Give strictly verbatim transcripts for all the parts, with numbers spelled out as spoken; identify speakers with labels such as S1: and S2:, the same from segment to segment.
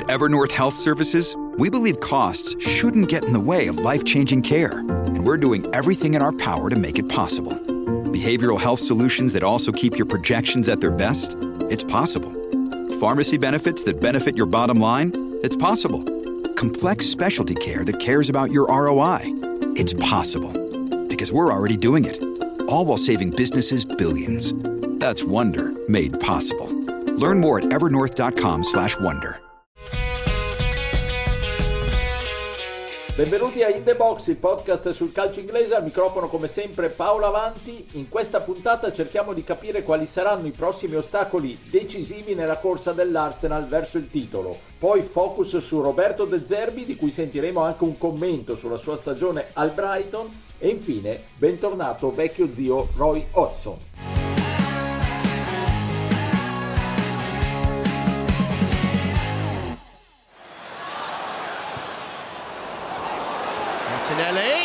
S1: Evernorth Health Services, we believe costs shouldn't get in the way of life-changing care, and we're doing everything in our power to make it possible. Behavioral health solutions that also keep your projections at their best? It's possible. Pharmacy benefits that benefit your bottom line? It's possible. Complex specialty care that cares about your R O I? It's possible. Because we're already doing it. All while saving businesses billions. That's Wonder made possible. Learn more at evernorth.com slash wonder.
S2: Benvenuti a In The Box, il podcast sul calcio inglese. Al microfono come sempre Paolo Avanti. In questa puntata cerchiamo di capire quali saranno i prossimi ostacoli decisivi nella corsa dell'Arsenal verso il titolo. Poi focus su Roberto De Zerbi, di cui sentiremo anche un commento sulla sua stagione al Brighton. E infine, bentornato vecchio zio Roy Hodgson.
S3: Martinelli.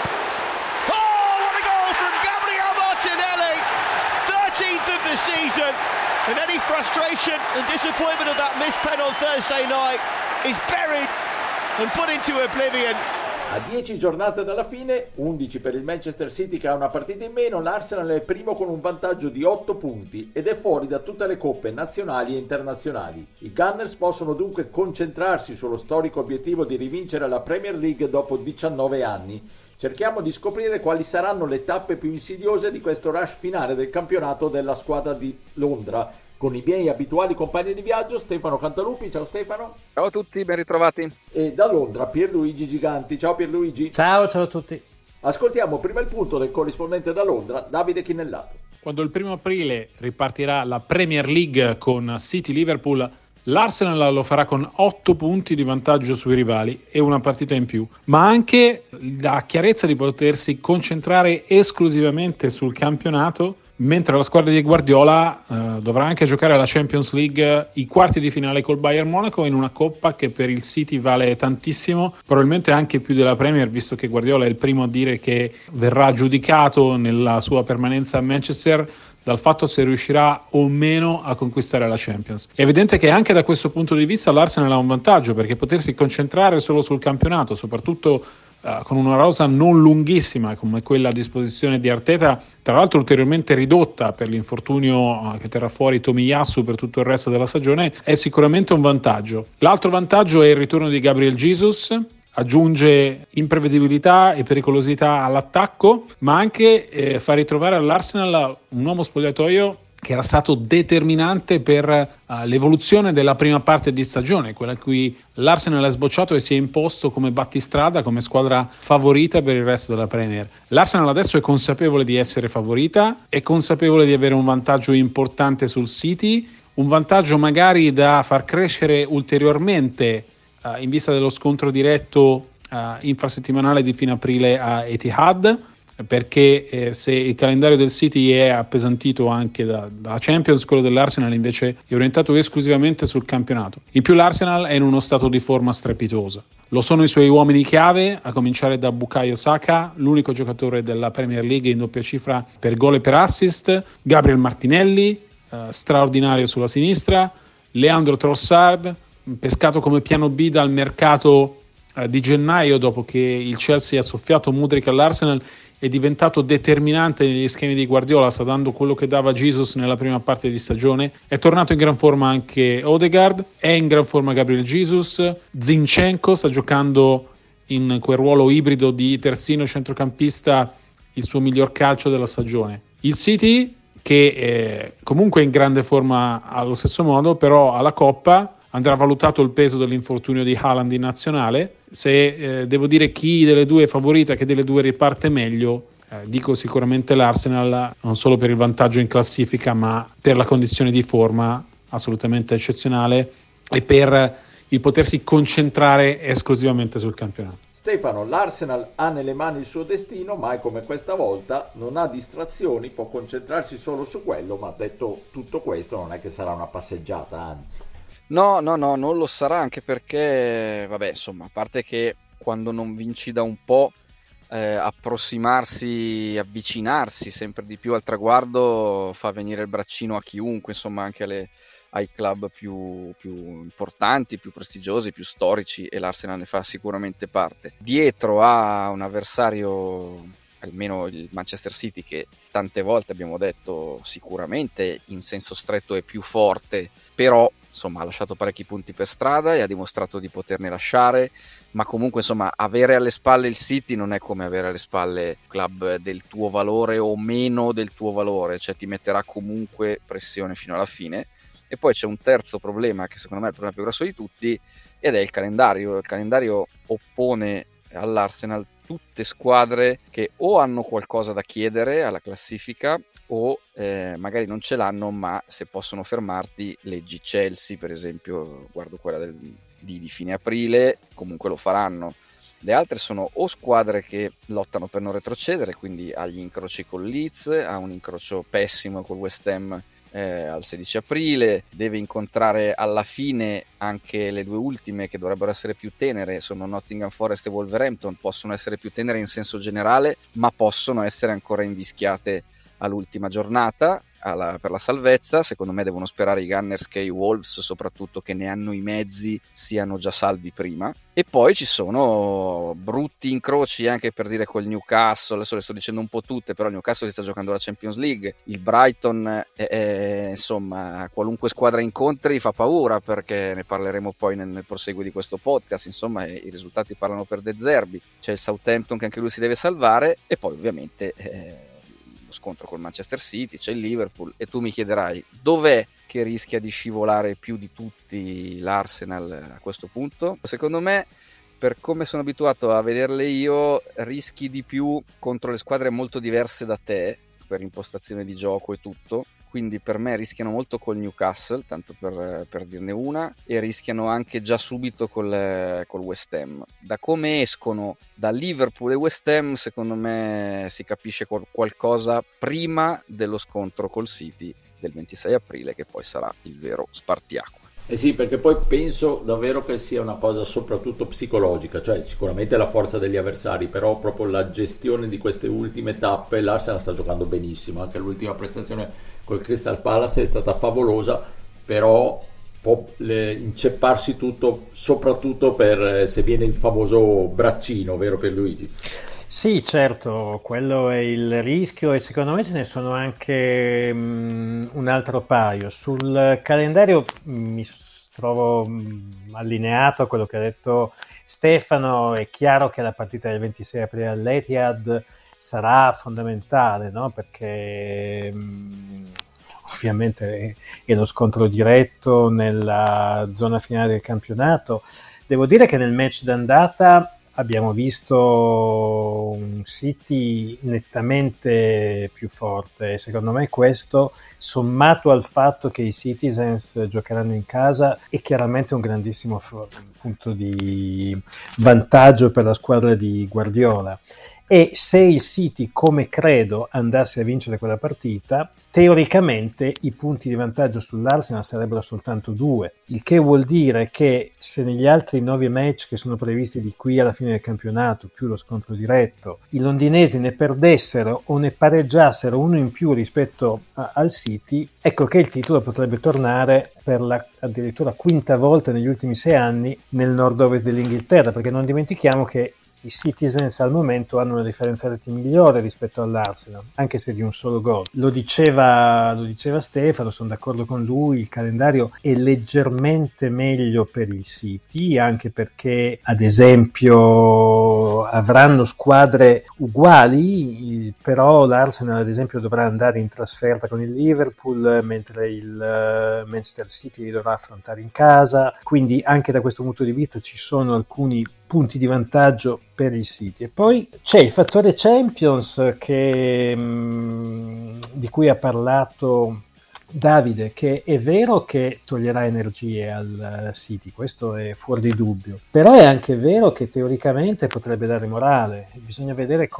S3: Oh, what a goal from Gabriel Martinelli! thirteenth of the season, and any frustration and disappointment of that missed pen on Thursday night is buried and put into oblivion.
S2: A dieci giornate dalla fine, undici per il Manchester City che ha una partita in meno, l'Arsenal è primo con un vantaggio di otto punti ed è fuori da tutte le coppe nazionali e internazionali. I Gunners possono dunque concentrarsi sullo storico obiettivo di rivincere la Premier League dopo diciannove anni. Cerchiamo di scoprire quali saranno le tappe più insidiose di questo rush finale del campionato della squadra di Londra. Con i miei abituali compagni di viaggio, Stefano Cantalupi. Ciao Stefano.
S4: Ciao a tutti, ben ritrovati.
S2: E da Londra Pierluigi Giganti. Ciao Pierluigi.
S5: Ciao, ciao a tutti.
S2: Ascoltiamo prima il punto del corrispondente da Londra, Davide Chinellato.
S6: Quando il primo aprile ripartirà la Premier League con City-Liverpool, l'Arsenal lo farà con otto punti di vantaggio sui rivali e una partita in più, ma anche la chiarezza di potersi concentrare esclusivamente sul campionato, mentre la squadra di Guardiola eh, dovrà anche giocare alla Champions League, i quarti di finale col Bayern Monaco, in una coppa che per il City vale tantissimo, probabilmente anche più della Premier, visto che Guardiola è il primo a dire che verrà giudicato nella sua permanenza a Manchester dal fatto se riuscirà o meno a conquistare la Champions. È evidente che anche da questo punto di vista l'Arsenal ha un vantaggio, perché potersi concentrare solo sul campionato, soprattutto Uh, con una rosa non lunghissima come quella a disposizione di Arteta, tra l'altro ulteriormente ridotta per l'infortunio uh, che terrà fuori Tomiyasu per tutto il resto della stagione, è sicuramente un vantaggio. L'altro vantaggio è il ritorno di Gabriel Jesus, aggiunge imprevedibilità e pericolosità all'attacco, ma anche eh, fa ritrovare all'Arsenal un uomo spogliatoio che era stato determinante per uh, l'evoluzione della prima parte di stagione, quella in cui l'Arsenal è sbocciato e si è imposto come battistrada, come squadra favorita per il resto della Premier. L'Arsenal adesso è consapevole di essere favorita, è consapevole di avere un vantaggio importante sul City, un vantaggio magari da far crescere ulteriormente uh, in vista dello scontro diretto uh, infrasettimanale di fine aprile a Etihad, perché eh, se il calendario del City è appesantito anche da, da Champions, quello dell'Arsenal invece è orientato esclusivamente sul campionato. In più l'Arsenal è in uno stato di forma strepitosa. Lo sono i suoi uomini chiave, a cominciare da Bukayo Saka, l'unico giocatore della Premier League in doppia cifra per gol e per assist, Gabriel Martinelli, eh, straordinario sulla sinistra, Leandro Trossard, pescato come piano B dal mercato eh, di gennaio, dopo che il Chelsea ha soffiato Mudryk all'Arsenal, è diventato determinante negli schemi di Guardiola, sta dando quello che dava Jesus nella prima parte di stagione. È tornato in gran forma anche Odegaard, è in gran forma Gabriel Jesus, Zinchenko sta giocando in quel ruolo ibrido di terzino centrocampista il suo miglior calcio della stagione. Il City, che è comunque in grande forma allo stesso modo, però alla Coppa andrà valutato il peso dell'infortunio di Haaland in nazionale. Se eh, devo dire chi delle due è favorita, che delle due riparte meglio, eh, dico sicuramente l'Arsenal, non solo per il vantaggio in classifica, ma per la condizione di forma assolutamente eccezionale e per il potersi concentrare esclusivamente sul campionato.
S2: Stefano, l'Arsenal ha nelle mani il suo destino, mai come questa volta non ha distrazioni, può concentrarsi solo su quello, ma detto tutto questo non è che sarà una passeggiata, anzi.
S4: No, no, no, non lo sarà, anche perché, vabbè, insomma, a parte che quando non vinci da un po', eh, approssimarsi, avvicinarsi sempre di più al traguardo fa venire il braccino a chiunque, insomma, anche alle, ai club più, più importanti, più prestigiosi, più storici, e l'Arsenal ne fa sicuramente parte. Dietro ha un avversario, almeno il Manchester City, che tante volte abbiamo detto sicuramente in senso stretto è più forte, però insomma ha lasciato parecchi punti per strada e ha dimostrato di poterne lasciare, ma comunque insomma avere alle spalle il City non è come avere alle spalle club del tuo valore o meno del tuo valore, cioè ti metterà comunque pressione fino alla fine. E poi c'è un terzo problema, che secondo me è il problema più grosso di tutti, ed è il calendario. Il calendario oppone all'Arsenal tutte squadre che o hanno qualcosa da chiedere alla classifica o eh, magari non ce l'hanno, ma se possono fermarti, leggi Chelsea per esempio, guardo quella del, di, di fine aprile, comunque lo faranno. Le altre sono o squadre che lottano per non retrocedere, quindi agli incroci con Leeds, ha un incrocio pessimo col West Ham Eh, al sedici aprile, deve incontrare alla fine anche le due ultime che dovrebbero essere più tenere, sono Nottingham Forest e Wolverhampton. Possono essere più tenere in senso generale, ma possono essere ancora invischiate all'ultima giornata alla, per la salvezza. Secondo me devono sperare i Gunners che i Wolves, soprattutto, che ne hanno i mezzi, siano già salvi prima. E poi ci sono brutti incroci anche, per dire, col Newcastle. Adesso le sto dicendo un po' tutte, però il Newcastle si sta giocando la Champions League, il Brighton è, è, insomma, qualunque squadra incontri fa paura, perché ne parleremo poi nel, nel proseguo di questo podcast. Insomma, i risultati parlano per De Zerbi. C'è il Southampton che anche lui si deve salvare, e poi ovviamente eh, scontro col Manchester City, c'è il Liverpool. E tu mi chiederai dov'è che rischia di scivolare più di tutti l'Arsenal a questo punto. Secondo me, per come sono abituato a vederle io, rischi di più contro le squadre molto diverse da te per impostazione di gioco e tutto. Quindi per me rischiano molto col Newcastle, tanto per, per dirne una, e rischiano anche già subito col, col West Ham. Da come escono da Liverpool e West Ham, secondo me si capisce qualcosa prima dello scontro col City del ventisei aprile, che poi sarà il vero spartiacque.
S2: Eh sì, perché poi penso davvero che sia una cosa soprattutto psicologica, cioè sicuramente la forza degli avversari, però proprio la gestione di queste ultime tappe. L'Arsenal sta giocando benissimo, anche l'ultima prestazione col Crystal Palace è stata favolosa, però può le, incepparsi tutto, soprattutto per se viene il famoso braccino, vero Pierluigi?
S5: Sì, certo, quello è il rischio, e secondo me ce ne sono anche um, un altro paio. Sul calendario mi trovo um, allineato a quello che ha detto Stefano. È chiaro che la partita del ventisei aprile all'Etihad sarà fondamentale, no? Perché um, ovviamente è lo scontro diretto nella zona finale del campionato. Devo dire che nel match d'andata abbiamo visto un City nettamente più forte, e secondo me questo, sommato al fatto che i Citizens giocheranno in casa, è chiaramente un grandissimo f- punto di vantaggio per la squadra di Guardiola. E se il City, come credo, andasse a vincere quella partita, teoricamente i punti di vantaggio sull'Arsenal sarebbero soltanto due, il che vuol dire che se negli altri nove match che sono previsti di qui alla fine del campionato, più lo scontro diretto, i londinesi ne perdessero o ne pareggiassero uno in più rispetto a, al City, ecco che il titolo potrebbe tornare per la addirittura quinta volta negli ultimi sei anni nel nord-ovest dell'Inghilterra, perché non dimentichiamo che i Citizens al momento hanno una differenza reti migliore rispetto all'Arsenal, anche se di un solo gol. Lo diceva, lo diceva Stefano, sono d'accordo con lui, il calendario è leggermente meglio per il City, anche perché ad esempio avranno squadre uguali, però l'Arsenal ad esempio dovrà andare in trasferta con il Liverpool, mentre il Manchester City li dovrà affrontare in casa, quindi anche da questo punto di vista ci sono alcuni punti di vantaggio per il City. E poi c'è il fattore Champions che, mh, di cui ha parlato Davide, che è vero che toglierà energie al City, questo è fuori di dubbio, però è anche vero che teoricamente potrebbe dare morale. Bisogna vedere come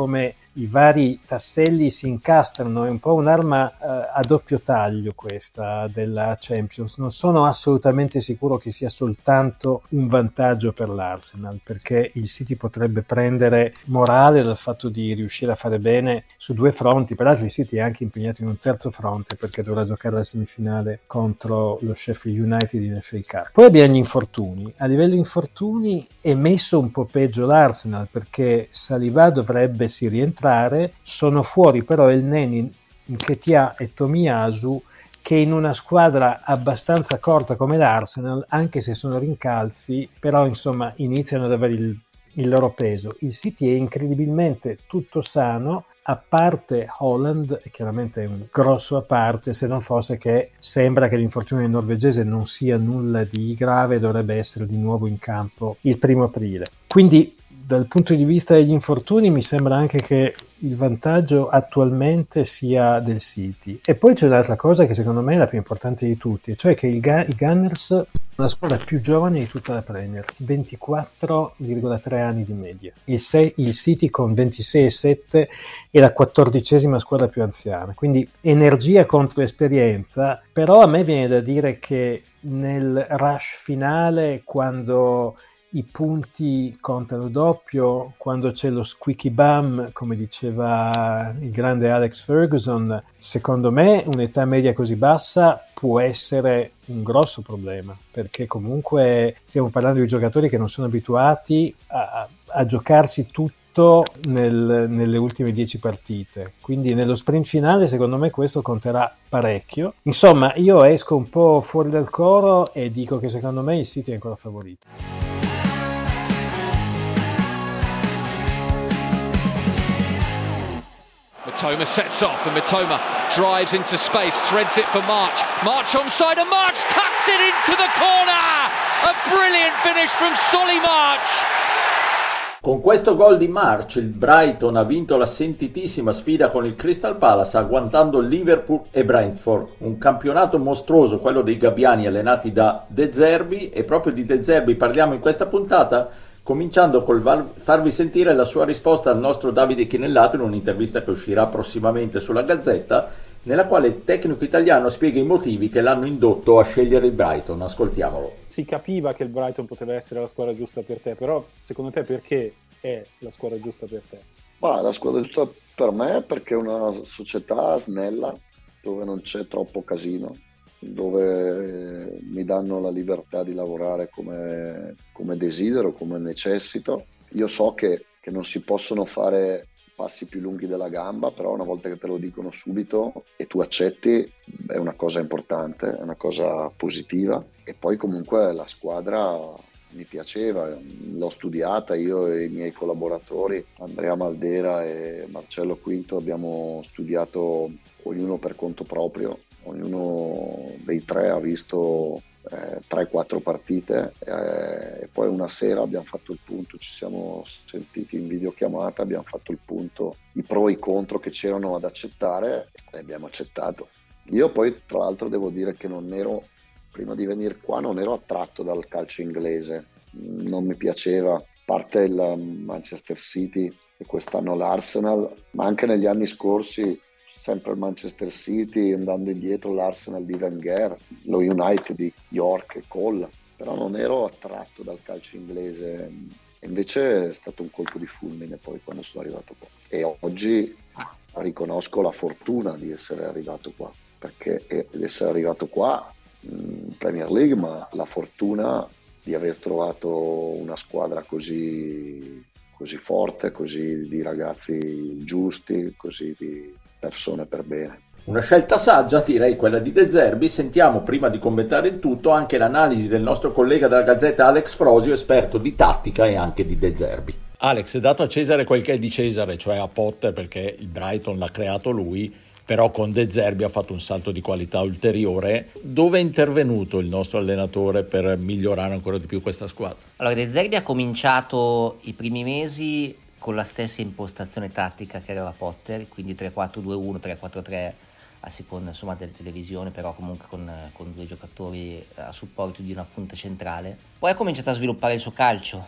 S5: i vari tasselli si incastrano, è un po' un'arma eh, a doppio taglio questa della Champions. Non sono assolutamente sicuro che sia soltanto un vantaggio per l'Arsenal, perché il City potrebbe prendere morale dal fatto di riuscire a fare bene su due fronti. Peraltro il City è anche impegnato in un terzo fronte, perché dovrà giocare la semifinale contro lo Sheffield United in F A Cup. Poi abbiamo gli infortuni. A livello infortuni è messo un po' peggio l'Arsenal, perché Saliba dovrebbe si rientrare, sono fuori però El Neni, Nketiah e Tomiyasu, che in una squadra abbastanza corta come l'Arsenal, anche se sono rincalzi, però insomma iniziano ad avere il, il loro peso. Il City è incredibilmente tutto sano, a parte Holland, chiaramente è un grosso a parte, se non fosse che sembra che l'infortunio norvegese non sia nulla di grave, dovrebbe essere di nuovo in campo il primo aprile. Quindi dal punto di vista degli infortuni mi sembra anche che il vantaggio attualmente sia del City. E poi c'è un'altra cosa che secondo me è la più importante di tutti, cioè che il Ga- i Gunners sono la squadra più giovane di tutta la Premier, ventiquattro virgola tre anni di media. Il, sei, il City con ventisei virgola sette è la quattordicesima squadra più anziana, quindi energia contro esperienza. Però a me viene da dire che nel rush finale, quando i punti contano doppio, quando c'è lo squeaky bum, come diceva il grande Alex Ferguson, secondo me un'età media così bassa può essere un grosso problema, perché comunque stiamo parlando di giocatori che non sono abituati a, a giocarsi tutto nel, nelle ultime dieci partite, quindi nello sprint finale secondo me questo conterà parecchio. Insomma, io esco un po' fuori dal coro e dico che secondo me il City è ancora favorito.
S7: Mitoma sets off and Mitoma drives into space, threads it for March. March onside and March tucks it into the corner! A brilliant finish from Solly March!
S2: Con questo gol di March il Brighton ha vinto la sentitissima sfida con il Crystal Palace, agguantando Liverpool e Brentford. Un campionato mostruoso, quello dei gabbiani allenati da De Zerbi, e proprio di De Zerbi parliamo in questa puntata, cominciando col farvi sentire la sua risposta al nostro Davide Chinellato in un'intervista che uscirà prossimamente sulla Gazzetta, nella quale il tecnico italiano spiega i motivi che l'hanno indotto a scegliere il Brighton. Ascoltiamolo.
S8: Si capiva che il Brighton poteva essere la squadra giusta per te, però secondo te perché è la squadra giusta per te?
S9: Ma la squadra giusta per me perché è una società snella, dove non c'è troppo casino, dove mi danno la libertà di lavorare come, come desidero, come necessito. Io so che, che non si possono fare passi più lunghi della gamba, però una volta che te lo dicono subito e tu accetti, è una cosa importante, è una cosa positiva. E poi comunque la squadra mi piaceva, l'ho studiata io e i miei collaboratori, Andrea Maldera e Marcello Quinto, abbiamo studiato ognuno per conto proprio. Ognuno dei tre ha visto eh, tre quattro partite eh, e poi una sera abbiamo fatto il punto, ci siamo sentiti in videochiamata, abbiamo fatto il punto, i pro e i contro che c'erano ad accettare e abbiamo accettato. Io poi tra l'altro devo dire che non ero, prima di venire qua non ero attratto dal calcio inglese, non mi piaceva, a parte il Manchester City e quest'anno l'Arsenal, ma anche negli anni scorsi sempre il Manchester City, andando indietro l'Arsenal di Wenger, lo United di York e Cole, però non ero attratto dal calcio inglese, invece è stato un colpo di fulmine poi quando sono arrivato qua e oggi riconosco la fortuna di essere arrivato qua, perché di essere arrivato qua in Premier League, ma la fortuna di aver trovato una squadra così, così forte, così di ragazzi giusti, così di persone per bene.
S2: Una scelta saggia, direi quella di De Zerbi. Sentiamo, prima di commentare il tutto, anche l'analisi del nostro collega della Gazzetta Alex Frosio, esperto di tattica e anche di De Zerbi.
S10: Alex, dato a Cesare quel che è di Cesare, cioè a Potter, perché il Brighton l'ha creato lui, però con De Zerbi ha fatto un salto di qualità ulteriore. Dove è intervenuto il nostro allenatore per migliorare ancora di più questa squadra?
S11: Allora, De Zerbi ha cominciato i primi mesi con la stessa impostazione tattica che aveva Potter, quindi tre quattro due uno, tre quattro tre a seconda insomma delle televisioni, però comunque con, con due giocatori a supporto di una punta centrale. Poi ha cominciato a sviluppare il suo calcio,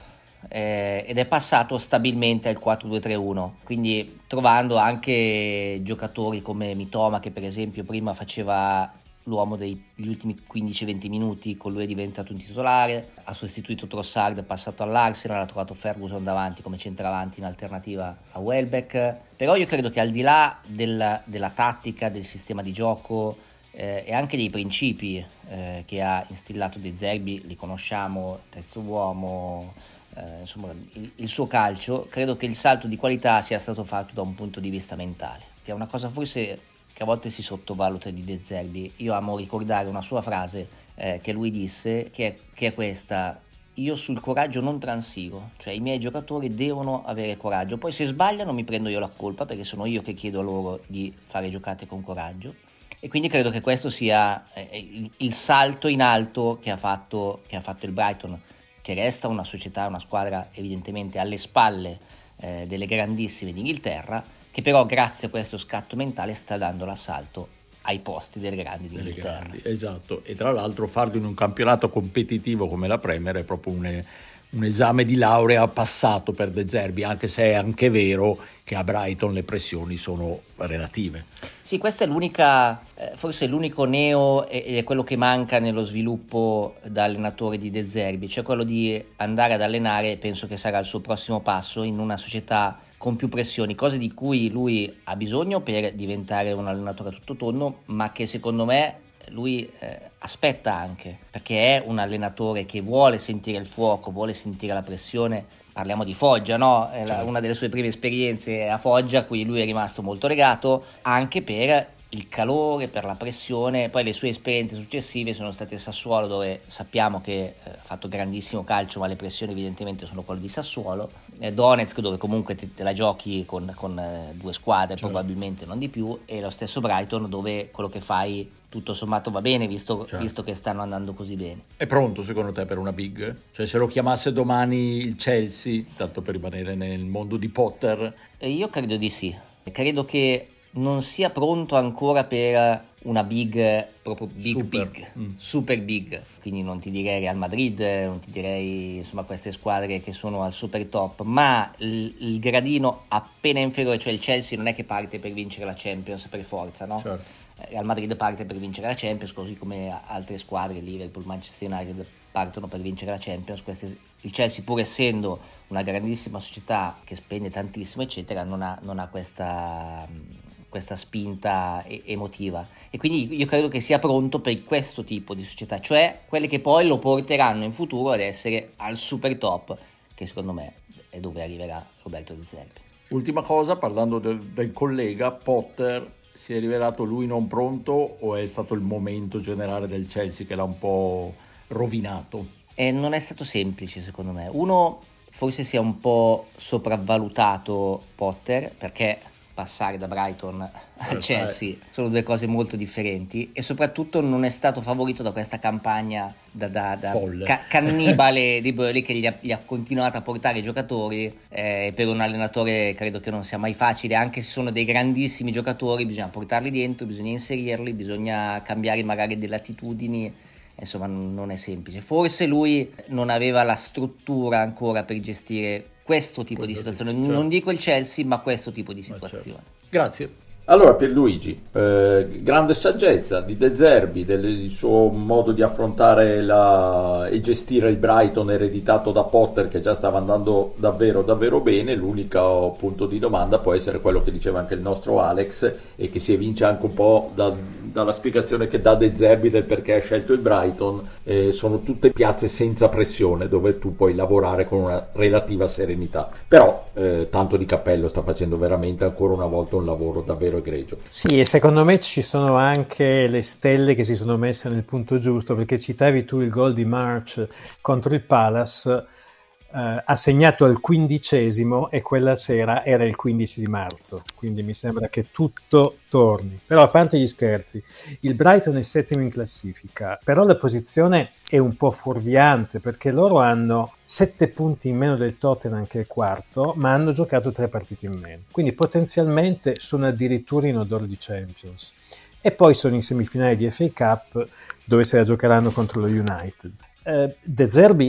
S11: eh, ed è passato stabilmente al quattro due tre uno, quindi trovando anche giocatori come Mitoma, che per esempio prima faceva l'uomo degli ultimi quindici venti minuti, con lui è diventato un titolare, ha sostituito Trossard, è passato all'Arsenal, ha trovato Ferguson davanti come centravanti in alternativa a Welbeck. Però io credo che al di là della, della tattica, del sistema di gioco eh, e anche dei principi eh, che ha instillato De Zerbi, li conosciamo, terzo uomo, eh, insomma il, il suo calcio, credo che il salto di qualità sia stato fatto da un punto di vista mentale, che è una cosa forse che a volte si sottovaluta di De Zerbi. Io amo ricordare una sua frase eh, che lui disse, che è, che è questa: io sul coraggio non transigo, cioè i miei giocatori devono avere coraggio, poi se sbagliano mi prendo io la colpa, perché sono io che chiedo loro di fare giocate con coraggio. E quindi credo che questo sia eh, il, il salto in alto che ha fatto, che ha fatto il Brighton, che resta una società, una squadra evidentemente alle spalle eh, delle grandissime d'Inghilterra, che però grazie a questo scatto mentale sta dando l'assalto ai posti delle grandi d'Inghilterra.
S10: Grandi, esatto, e tra l'altro farlo in un campionato competitivo come la Premier è proprio un, un esame di laurea passato per De Zerbi, anche se è anche vero che a Brighton le pressioni sono relative.
S11: Sì, questa è l'unica, eh, forse l'unico neo ed è quello che manca nello sviluppo da allenatore di De Zerbi, cioè quello di andare ad allenare, penso che sarà il suo prossimo passo, in una società con più pressioni, cose di cui lui ha bisogno per diventare un allenatore a tutto tondo, ma che secondo me lui eh, aspetta anche, perché è un allenatore che vuole sentire il fuoco, vuole sentire la pressione. Parliamo di Foggia, no? È la, una delle sue prime esperienze a Foggia, a cui lui è rimasto molto legato, anche per il calore, per la pressione. Poi le sue esperienze successive sono state a Sassuolo, dove sappiamo che eh, ha fatto grandissimo calcio, ma le pressioni evidentemente sono quelle di Sassuolo. eh, Donetsk, dove comunque te, te la giochi con, con eh, due squadre, certo, probabilmente non di più, e lo stesso Brighton, dove quello che fai tutto sommato va bene, visto, certo, visto che stanno andando così bene.
S10: È pronto secondo te per una big? Cioè se lo chiamasse domani il Chelsea, tanto per rimanere nel mondo di Potter?
S11: Eh, io credo di sì, credo che non sia pronto ancora per una big, proprio big
S10: super.
S11: big,
S10: mm.
S11: super big, quindi non ti direi Real Madrid, non ti direi insomma queste squadre che sono al super top, ma il, il gradino appena inferiore, cioè il Chelsea non è che parte per vincere la Champions per forza, no?
S10: Certo.
S11: Real Madrid parte per vincere la Champions, così come altre squadre, Liverpool, Manchester United, partono per vincere la Champions. Queste, il Chelsea, pur essendo una grandissima società che spende tantissimo eccetera, non ha, non ha questa, questa spinta e- emotiva, e quindi io credo che sia pronto per questo tipo di società, cioè quelle che poi lo porteranno in futuro ad essere al super top, che secondo me è dove arriverà Roberto De Zerbi.
S10: Ultima cosa, parlando del, del collega Potter, si è rivelato lui non pronto o è stato il momento generale del Chelsea che l'ha un po' rovinato?
S11: E non è stato semplice secondo me. Uno, forse si è un po' sopravvalutato Potter, perché passare da Brighton al Chelsea sono due cose molto differenti, e soprattutto non è stato favorito da questa campagna da, da, da ca- cannibale di Burley, che gli ha, gli ha continuato a portare i giocatori. Eh, per un allenatore credo che non sia mai facile, anche se sono dei grandissimi giocatori, bisogna portarli dentro, bisogna inserirli, bisogna cambiare magari delle attitudini, insomma non è semplice. Forse lui non aveva la struttura ancora per gestire questo tipo questo di situazione, tipo, certo. Non dico il Chelsea, ma questo tipo di situazione.
S10: Certo. Grazie.
S2: Allora Pierluigi, eh, grande saggezza di De Zerbi, del, del suo modo di affrontare la, e gestire il Brighton ereditato da Potter, che già stava andando davvero davvero bene. L'unico punto di domanda può essere quello che diceva anche il nostro Alex, e che si evince anche un po' da, dalla spiegazione che dà De Zerbi del perché ha scelto il Brighton. Eh, sono tutte piazze senza pressione, dove tu puoi lavorare con una relativa serenità, però eh, tanto di cappello, sta facendo veramente ancora una volta un lavoro davvero egregio.
S5: Sì, e secondo me ci sono anche le stelle che si sono messe nel punto giusto, perché citavi tu il gol di March contro il Palace, eh, ha segnato al quindicesimo e quella sera era il quindici di marzo, quindi mi sembra che tutto torni. Però a parte gli scherzi, il Brighton è settimo in classifica, però la posizione è un po' fuorviante, perché loro hanno sette punti in meno del Tottenham, che è quarto, ma hanno giocato tre partite in meno, quindi potenzialmente sono addirittura in odore di Champions, e poi sono in semifinale di F A Cup, dove se la giocheranno contro lo United. eh, De Zerbi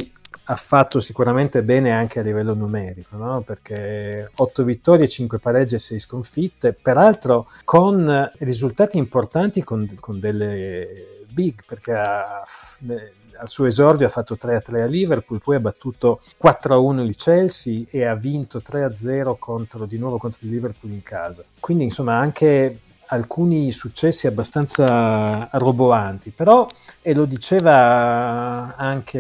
S5: ha fatto sicuramente bene anche a livello numerico, no? Perché otto vittorie, cinque pareggi e sei sconfitte, peraltro con risultati importanti con, con delle big, perché ha, al suo esordio ha fatto tre a tre a Liverpool, poi ha battuto quattro a uno il Chelsea e ha vinto tre a zero contro, di nuovo contro il Liverpool in casa. Quindi insomma anche alcuni successi abbastanza roboanti, però, e lo diceva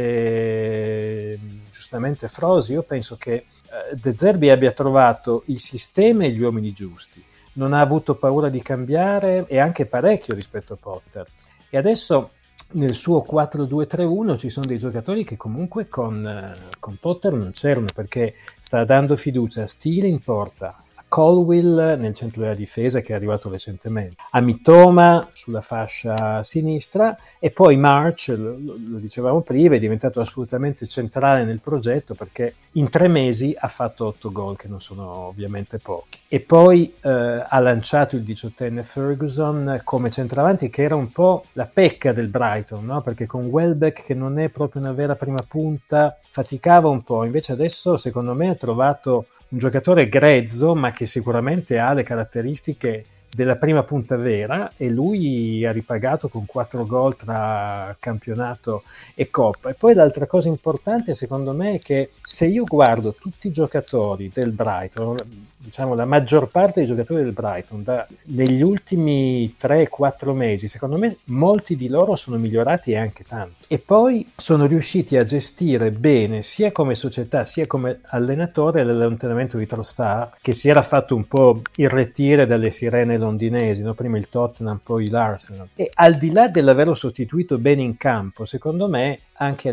S5: anche giustamente Frosi, io penso che De Zerbi abbia trovato il sistema e gli uomini giusti, non ha avuto paura di cambiare e anche parecchio rispetto a Potter, e adesso nel suo quattro due tre uno ci sono dei giocatori che comunque con, con Potter non c'erano, perché sta dando fiducia a Steele in porta, Colwill nel centro della difesa che è arrivato recentemente, a Mitoma sulla fascia sinistra, e poi March, lo, lo dicevamo prima, è diventato assolutamente centrale nel progetto perché in tre mesi ha fatto otto gol, che non sono ovviamente pochi, e poi eh, ha lanciato il diciottenne Ferguson come centravanti, che era un po' la pecca del Brighton, no? Perché con Welbeck, che non è proprio una vera prima punta, faticava un po', invece adesso secondo me ha trovato un giocatore grezzo, ma che sicuramente ha le caratteristiche della prima punta vera, e lui ha ripagato con quattro gol tra campionato e Coppa. E poi l'altra cosa importante secondo me è che se io guardo tutti i giocatori del Brighton, diciamo la maggior parte dei giocatori del Brighton da, negli ultimi tre quattro mesi, secondo me molti di loro sono migliorati e anche tanto, e poi sono riusciti a gestire bene sia come società sia come allenatore l'allontanamento di Trossard, che si era fatto un po' irretire dalle sirene londinesi, no? Prima il Tottenham, poi l'Arsenal, e al di là dell'averlo sostituito bene in campo, secondo me anche a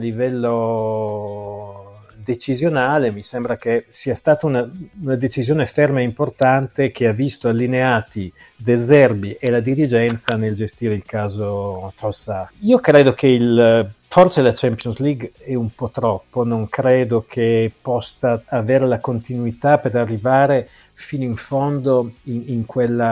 S5: livello decisionale mi sembra che sia stata una, una decisione ferma e importante, che ha visto allineati De Zerbi e la dirigenza nel gestire il caso Trossard. Io credo che il forse la Champions League è un po' troppo, non credo che possa avere la continuità per arrivare fino in fondo in, in,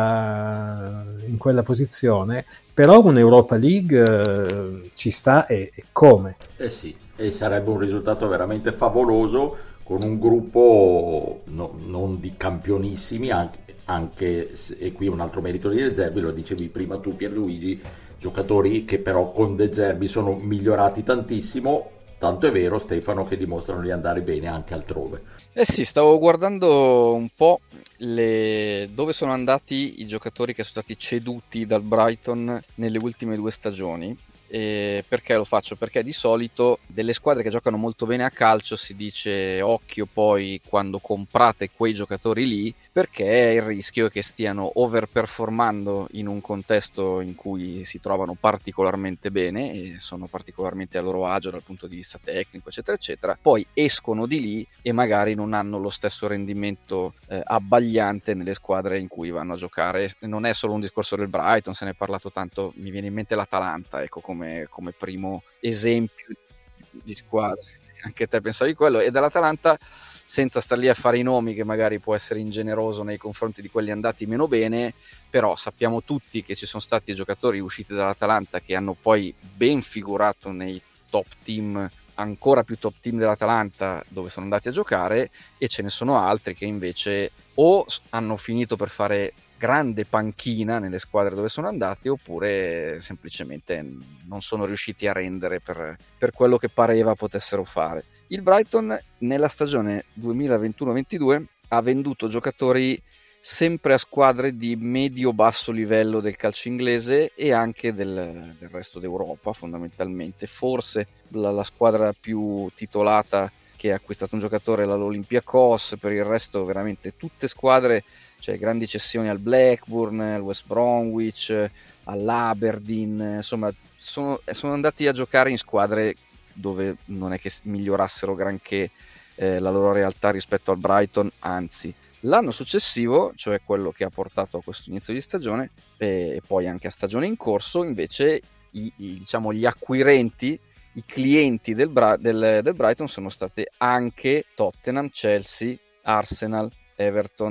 S5: quella, in quella posizione, però un'Europa League eh, ci sta, e, e come?
S2: Eh sì, e sarebbe un risultato veramente favoloso, con un gruppo no, non di campionissimi, anche, anche e qui un altro merito di De Zerbi, lo dicevi prima tu Pierluigi, giocatori che però con De Zerbi sono migliorati tantissimo, tanto è vero, Stefano, che dimostrano di andare bene anche altrove.
S4: Eh sì, stavo guardando un po' le... dove sono andati i giocatori che sono stati ceduti dal Brighton nelle ultime due stagioni. E perché lo faccio? Perché di solito delle squadre che giocano molto bene a calcio si dice occhio poi quando comprate quei giocatori lì, perché il rischio è che stiano overperformando in un contesto in cui si trovano particolarmente bene e sono particolarmente a loro agio dal punto di vista tecnico eccetera eccetera, poi escono di lì e magari non hanno lo stesso rendimento eh, abbagliante nelle squadre in cui vanno a giocare. Non è solo un discorso del Brighton, se ne è parlato tanto, mi viene in mente l'Atalanta, ecco, come, come primo esempio di squadra, anche te pensavi quello, e dall'Atalanta, senza star lì a fare i nomi, che magari può essere ingeneroso nei confronti di quelli andati meno bene, però sappiamo tutti che ci sono stati giocatori usciti dall'Atalanta che hanno poi ben figurato nei top team, ancora più top team dell'Atalanta, dove sono andati a giocare, e ce ne sono altri che invece o hanno finito per fare grande panchina nelle squadre dove sono andati, oppure semplicemente non sono riusciti a rendere per, per quello che pareva potessero fare. Il Brighton nella stagione duemilaventuno ventidue ha venduto giocatori sempre a squadre di medio-basso livello del calcio inglese e anche del, del resto d'Europa fondamentalmente. Forse la, la squadra più titolata che ha acquistato un giocatore è l'Olympiakos, per il resto veramente tutte squadre, cioè grandi cessioni al Blackburn, al West Bromwich, all'Aberdeen, insomma sono, sono andati a giocare in squadre dove non è che migliorassero granché eh, la loro realtà rispetto al Brighton, anzi. L'anno successivo, cioè quello che ha portato a questo inizio di stagione e poi anche a stagione in corso, invece i, i, diciamo, gli acquirenti, i clienti del, del, del Brighton sono state anche Tottenham, Chelsea, Arsenal, Everton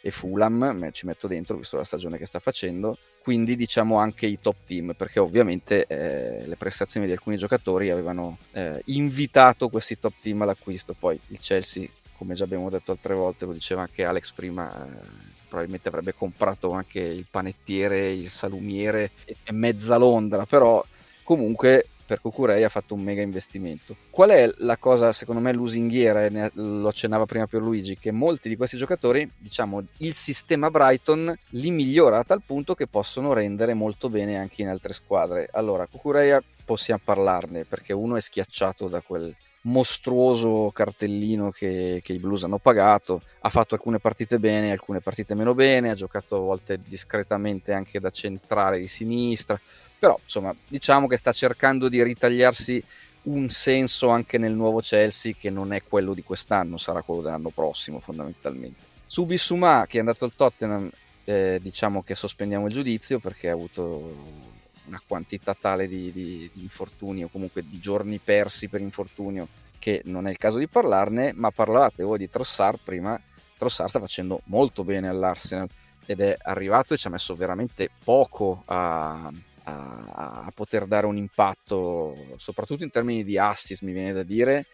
S4: e Fulham, ci metto dentro visto la stagione che sta facendo, quindi diciamo anche i top team, perché ovviamente eh, le prestazioni di alcuni giocatori avevano eh, invitato questi top team all'acquisto. Poi il Chelsea, come già abbiamo detto altre volte, lo diceva anche Alex prima, eh, probabilmente avrebbe comprato anche il panettiere, il salumiere e, e mezza Londra, però comunque per Cucurella ha fatto un mega investimento. Qual è la cosa secondo me lusinghiera, e ne, lo accennava prima Pierluigi, che molti di questi giocatori, diciamo, il sistema Brighton li migliora a tal punto che possono rendere molto bene anche in altre squadre. Allora, Cucurella possiamo parlarne perché uno è schiacciato da quel mostruoso cartellino che, che i Blues hanno pagato, ha fatto alcune partite bene, alcune partite meno bene, ha giocato a volte discretamente anche da centrale di sinistra, però insomma diciamo che sta cercando di ritagliarsi un senso anche nel nuovo Chelsea, che non è quello di quest'anno, sarà quello dell'anno prossimo fondamentalmente. Su Bissouma, che è andato al Tottenham, eh, diciamo che sospendiamo il giudizio perché ha avuto una quantità tale di, di, di infortuni o comunque di giorni persi per infortunio che non è il caso di parlarne. Ma parlavate voi di Trossard prima. Trossard sta facendo molto bene all'Arsenal ed è arrivato e ci ha messo veramente poco a, a, a poter dare un impatto, soprattutto in termini di assist mi viene da dire,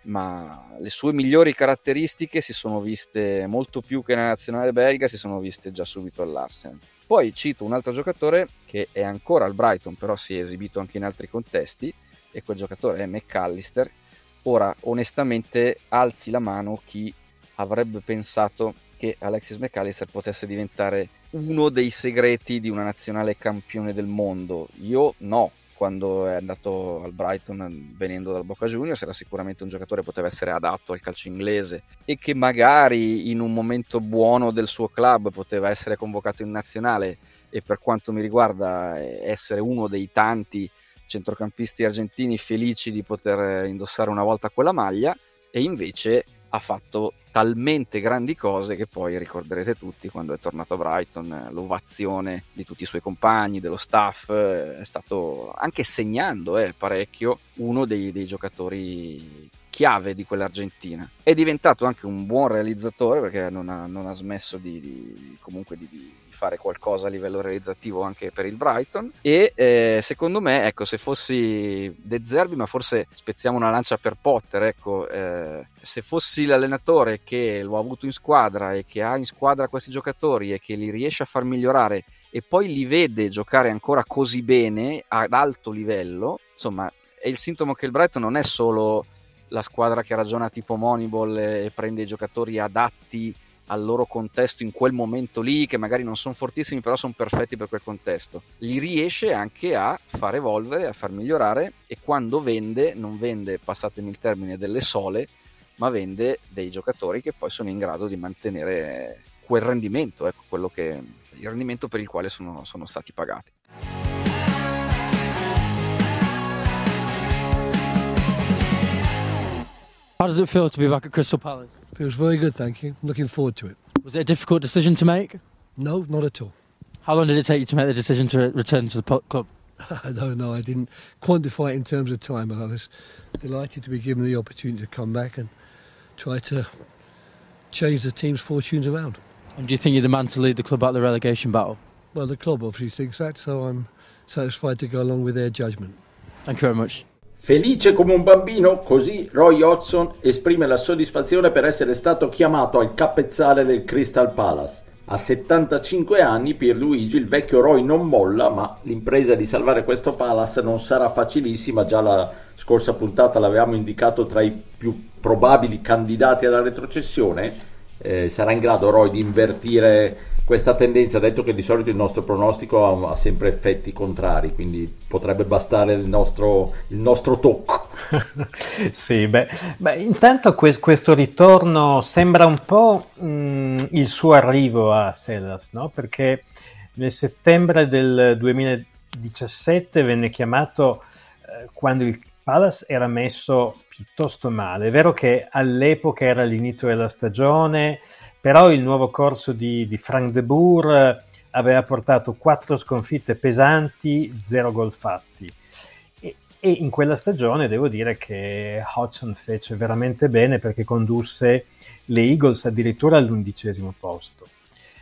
S4: ma le sue migliori caratteristiche si sono viste molto più che nella nazionale belga, si sono viste già subito all'Arsenal. Poi cito un altro giocatore che è ancora al Brighton, però si è esibito anche in altri contesti, e quel giocatore è McAllister. Ora, onestamente, alzi la mano chi avrebbe pensato che Alexis McAllister potesse diventare uno dei segreti di una nazionale campione del mondo. Io no, quando è andato al Brighton venendo dal Boca Juniors era sicuramente un giocatore che poteva essere adatto al calcio inglese e che magari in un momento buono del suo club poteva essere convocato in nazionale e, per quanto mi riguarda, essere uno dei tanti centrocampisti argentini felici di poter indossare una volta quella maglia. E invece ha fatto talmente grandi cose che poi ricorderete tutti quando è tornato a Brighton, l'ovazione di tutti i suoi compagni, dello staff, è stato anche segnando eh, parecchio uno dei, dei giocatori chiave di quell'Argentina. È diventato anche un buon realizzatore perché non ha, non ha smesso di, di comunque di, di fare qualcosa a livello realizzativo anche per il Brighton. E eh, secondo me, ecco, se fossi De Zerbi, ma forse spezziamo una lancia per Potter, ecco, eh, se fossi l'allenatore che lo ha avuto in squadra e che ha in squadra questi giocatori e che li riesce a far migliorare e poi li vede giocare ancora così bene ad alto livello, insomma è il sintomo che il Brighton non è solo la squadra che ragiona tipo Moneyball e prende i giocatori adatti al loro contesto in quel momento lì, che magari non sono fortissimi però sono perfetti per quel contesto. Li riesce anche a far evolvere, a far migliorare, e quando vende non vende, passatemi il termine, delle sole, ma vende dei giocatori che poi sono in grado di mantenere quel rendimento, ecco, quello che, il rendimento per il quale sono, sono stati pagati.
S12: How does it feel to be back at Crystal Palace?
S13: Feels very good, thank you. Looking forward to it.
S12: Was it a difficult decision to make?
S13: No, not at all.
S12: How long did it take you to make the decision to return to the club?
S13: I don't know. I didn't quantify it in terms of time, but I was delighted to be given the opportunity to come back and try to change the team's fortunes around.
S12: And do you think you're the man to lead the club out of the relegation battle?
S13: Well, the club obviously thinks that, so I'm satisfied to go along with their judgment.
S12: Thank you very much.
S2: Felice come un bambino, così Roy Hodgson esprime la soddisfazione per essere stato chiamato al capezzale del Crystal Palace. A settantacinque anni Pierluigi, il vecchio Roy non molla, ma l'impresa di salvare questo Palace non sarà facilissima. Già la scorsa puntata l'avevamo indicato tra i più probabili candidati alla retrocessione. Eh, sarà in grado Roy di invertire questa tendenza, detto che di solito il nostro pronostico ha, ha sempre effetti contrari, quindi potrebbe bastare il nostro, il nostro tocco.
S5: Sì, beh, beh intanto que- questo ritorno sembra un po' mh, il suo arrivo a Selhurst, no? Perché nel settembre del duemiladiciassette venne chiamato eh, quando il Palace era messo piuttosto male. È vero che all'epoca era l'inizio della stagione, però il nuovo corso di, di Frank de Boer aveva portato quattro sconfitte pesanti, zero gol fatti. E, e in quella stagione devo dire che Hodgson fece veramente bene perché condusse le Eagles addirittura all'undicesimo posto.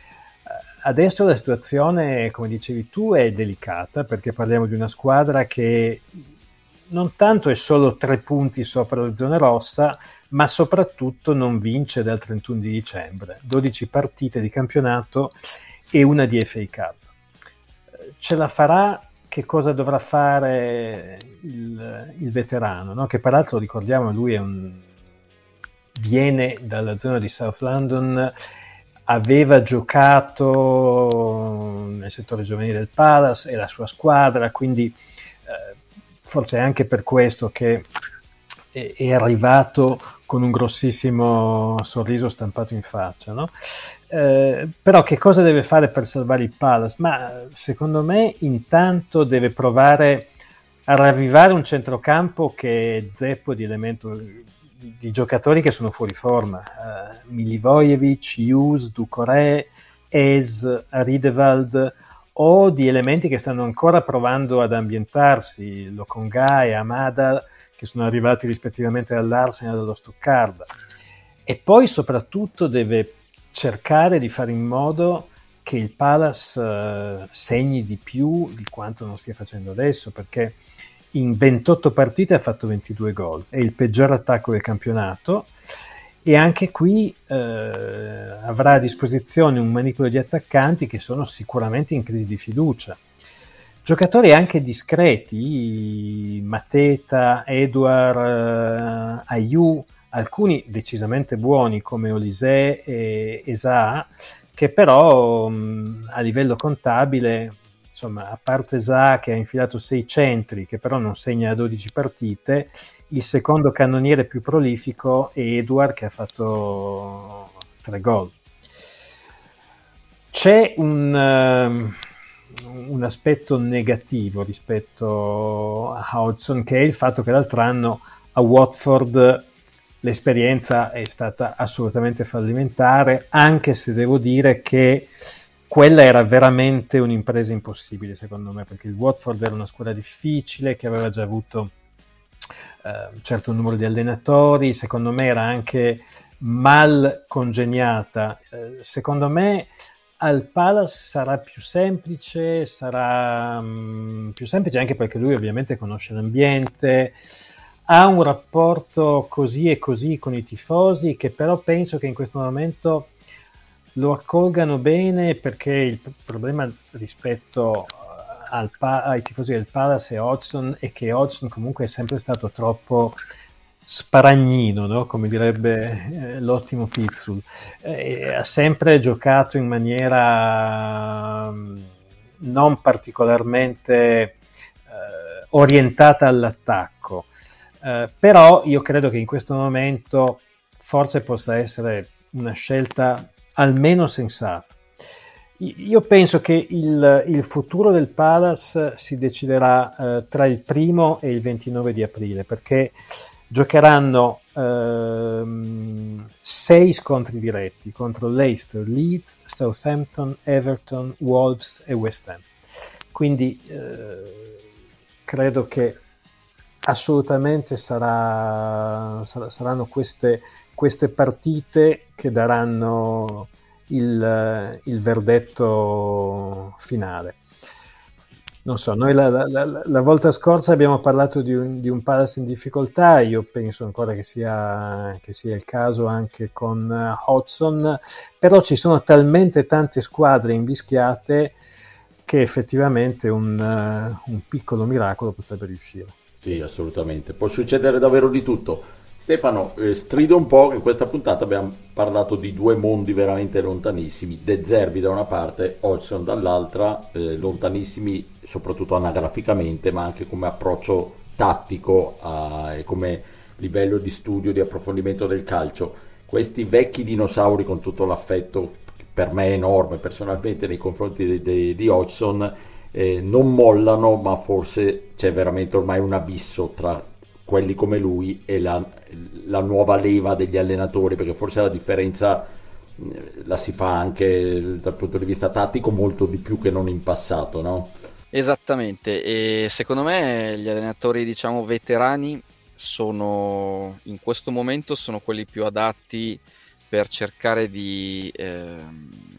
S5: adesso la situazione, come dicevi tu, è delicata, perché parliamo di una squadra che non tanto è solo tre punti sopra la zona rossa, ma soprattutto non vince dal trentuno di dicembre, dodici partite di campionato e una di F A Cup. Ce la farà? Che cosa dovrà fare il, il veterano, no? Che peraltro, ricordiamo, lui è un, viene dalla zona di South London, aveva giocato nel settore giovanile del Palace, è la sua squadra, quindi eh, forse è anche per questo che è, è arrivato con un grossissimo sorriso stampato in faccia, no? Eh, però che cosa deve fare per salvare il Palace? Ma secondo me intanto deve provare a ravvivare un centrocampo che è zeppo di elemento di, di giocatori che sono fuori forma. uh, Milivojevic, Hughes, Doucouré, Es, Riedewald, o di elementi che stanno ancora provando ad ambientarsi, Lokonga e Amada, che sono arrivati rispettivamente dall'Arsenal e dallo Stoccarda. E poi soprattutto deve cercare di fare in modo che il Palace uh, segni di più di quanto non stia facendo adesso, perché in ventotto partite ha fatto ventidue gol, è il peggior attacco del campionato, e anche qui uh, avrà a disposizione un manipolo di attaccanti che sono sicuramente in crisi di fiducia. Giocatori anche discreti, Mateta, Edouard, uh, Ayew, alcuni decisamente buoni come Olise e Esa, che però mh, a livello contabile, insomma, a parte Esa che ha infilato sei centri, che però non segna a dodici partite, il secondo cannoniere più prolifico è Edouard, che ha fatto tre gol. C'è un... Uh, un aspetto negativo rispetto a Hodgson, che è il fatto che l'altro anno a Watford l'esperienza è stata assolutamente fallimentare, anche se devo dire che quella era veramente un'impresa impossibile secondo me, perché il Watford era una squadra difficile che aveva già avuto eh, un certo numero di allenatori, secondo me era anche mal congegnata. Eh, secondo me al Palace sarà più semplice, sarà mh, più semplice anche perché lui ovviamente conosce l'ambiente, ha un rapporto così e così con i tifosi, che però penso che in questo momento lo accolgano bene, perché il p- problema rispetto al pa- ai tifosi del Palace e Hodgson è che Hodgson comunque è sempre stato troppo sparagnino, no? Come direbbe eh, l'ottimo Pizzul. Eh, ha sempre giocato in maniera um, non particolarmente eh, orientata all'attacco, eh, però io credo che in questo momento forse possa essere una scelta almeno sensata. Io penso che il, il futuro del Palace si deciderà eh, tra il primo e il ventinove di aprile, perché giocheranno ehm, sei scontri diretti contro Leicester, Leeds, Southampton, Everton, Wolves e West Ham. Quindi eh, credo che assolutamente sarà, sar- saranno queste, queste partite che daranno il, il verdetto finale. Non so, noi la, la, la, la volta scorsa abbiamo parlato di un, di un Palace in difficoltà, io penso ancora che sia, che sia il caso anche con uh, Hodgson, però ci sono talmente tante squadre invischiate che effettivamente un, uh, un piccolo miracolo potrebbe riuscire.
S2: Sì, assolutamente, può succedere davvero di tutto. Stefano, eh, strido un po' che in questa puntata abbiamo parlato di due mondi veramente lontanissimi, De Zerbi da una parte, Hodgson dall'altra, eh, lontanissimi soprattutto anagraficamente, ma anche come approccio tattico a, e come livello di studio, di approfondimento del calcio. Questi vecchi dinosauri, con tutto l'affetto per me enorme personalmente nei confronti di, di, di Hodgson, eh, non mollano, ma forse c'è veramente ormai un abisso tra quelli come lui e la, la nuova leva degli allenatori, perché forse la differenza la si fa anche dal punto di vista tattico molto di più che non in passato, no?
S4: Esattamente, e secondo me gli allenatori, diciamo, veterani sono in questo momento sono quelli più adatti per cercare di eh,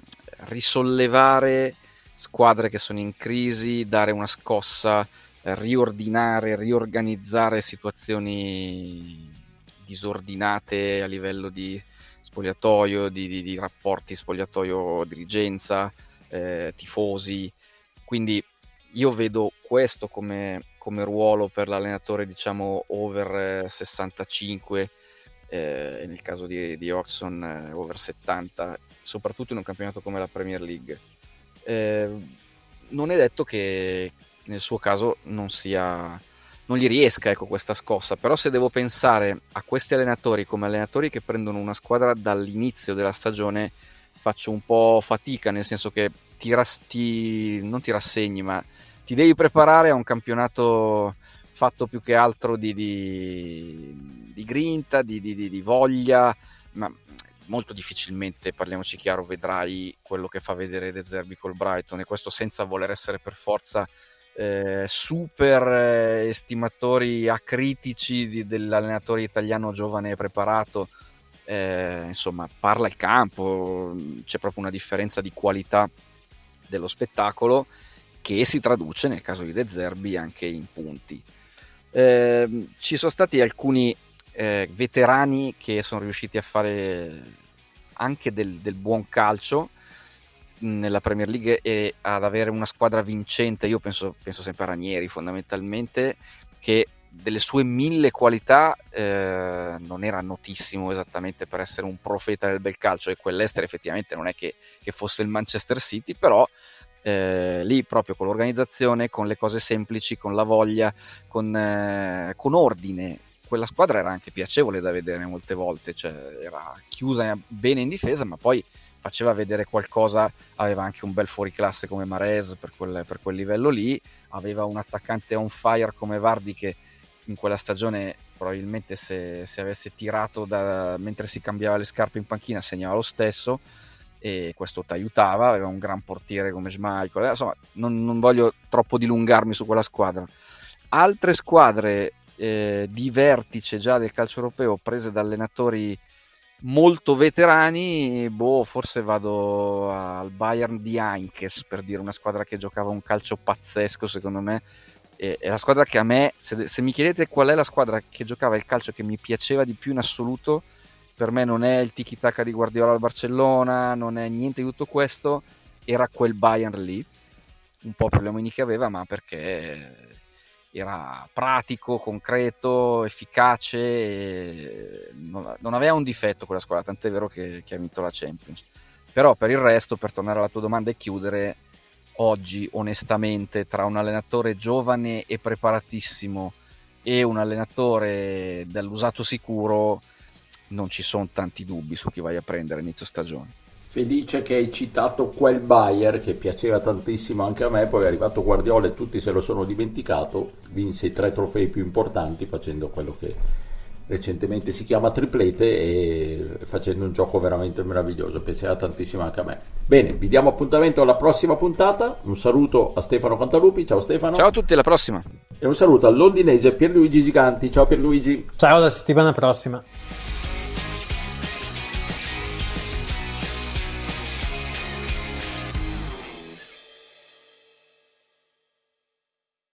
S4: risollevare squadre che sono in crisi, dare una scossa, eh, riordinare, riorganizzare situazioni disordinate a livello di spogliatoio, di, di, di rapporti spogliatoio-dirigenza, eh, tifosi. Quindi io vedo questo come, come ruolo per l'allenatore, diciamo, over sessantacinque, eh, nel caso di, di Hodgson eh, over settanta, soprattutto in un campionato come la Premier League. Eh, non è detto che nel suo caso non sia... non gli riesca, ecco, questa scossa, però se devo pensare a questi allenatori come allenatori che prendono una squadra dall'inizio della stagione, faccio un po' fatica, nel senso che ti, ras- ti non ti rassegni, ma ti devi preparare a un campionato fatto più che altro di, di, di grinta, di, di, di, di voglia, ma molto difficilmente, parliamoci chiaro, vedrai quello che fa vedere De Zerbi col Brighton, e questo senza voler essere per forza Eh, super eh, estimatori acritici di, dell'allenatore italiano giovane e preparato. Eh, insomma, parla il campo, c'è proprio una differenza di qualità dello spettacolo che si traduce nel caso di De Zerbi anche in punti. Eh, ci sono stati alcuni eh, veterani che sono riusciti a fare anche del, del buon calcio nella Premier League e ad avere una squadra vincente. Io penso, penso sempre a Ranieri, fondamentalmente, che delle sue mille qualità eh, non era notissimo esattamente per essere un profeta del bel calcio, e quell'Ester effettivamente non è che, che fosse il Manchester City, però eh, lì proprio con l'organizzazione, con le cose semplici, con la voglia, con, eh, con ordine, quella squadra era anche piacevole da vedere molte volte, cioè era chiusa bene in difesa, ma poi faceva vedere qualcosa, aveva anche un bel fuoriclasse come Mahrez per quel, per quel livello lì, aveva un attaccante on fire come Vardy che in quella stagione probabilmente se, se avesse tirato da, mentre si cambiava le scarpe in panchina segnava lo stesso, e questo ti aiutava, aveva un gran portiere come Schmeichel, insomma non, non voglio troppo dilungarmi su quella squadra. Altre squadre eh, di vertice già del calcio europeo prese da allenatori molto veterani, boh, forse vado al Bayern di Heinkes, per dire, una squadra che giocava un calcio pazzesco secondo me, e, è la squadra che a me, se, se mi chiedete qual è la squadra che giocava il calcio che mi piaceva di più in assoluto, per me non è il tiki-taka di Guardiola al Barcellona, non è niente di tutto questo, era quel Bayern lì, un po' per le uomini che aveva, ma perché era pratico, concreto, efficace, e non, non aveva un difetto quella squadra, tant'è vero che, che ha vinto la Champions. Però per il resto, per tornare alla tua domanda e chiudere, oggi onestamente tra un allenatore giovane e preparatissimo e un allenatore dall'usato sicuro non ci sono tanti dubbi su chi vai a prendere inizio stagione.
S2: Felice che hai citato quel Bayern che piaceva tantissimo anche a me, poi è arrivato Guardiola e tutti se lo sono dimenticato, vinse i tre trofei più importanti facendo quello che recentemente si chiama triplete e facendo un gioco veramente meraviglioso, piaceva tantissimo anche a me. Bene, vi diamo appuntamento alla prossima puntata, un saluto a Stefano Cantalupi, ciao Stefano.
S4: Ciao a tutti, alla prossima.
S2: E un saluto al londinese Pierluigi Giganti, ciao Pierluigi.
S5: Ciao, alla settimana prossima.